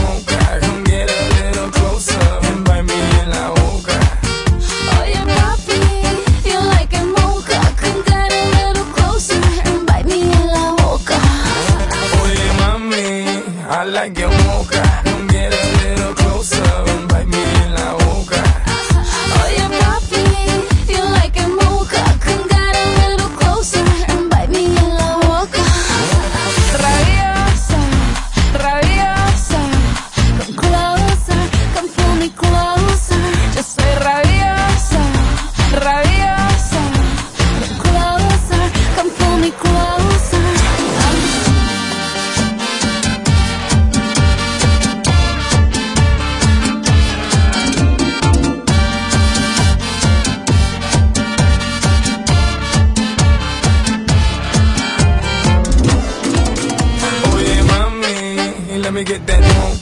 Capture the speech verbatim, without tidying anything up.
mocha. Come get a little closer and bite me en la boca. Oye papi, you like it mocha. Come get a little closer and bite me en la boca. Oye mami, I like your mocha. Come get a little closer and bite me en la boca. Oye papi, you like it mocha. Come get a little closer and bite me en la boca. Rabiosa, rabiosa, come closer, come pull me closer. Yo soy rabiosa, rabiosa, come closer, come pull me closer. Oye mami, let me get that mocha.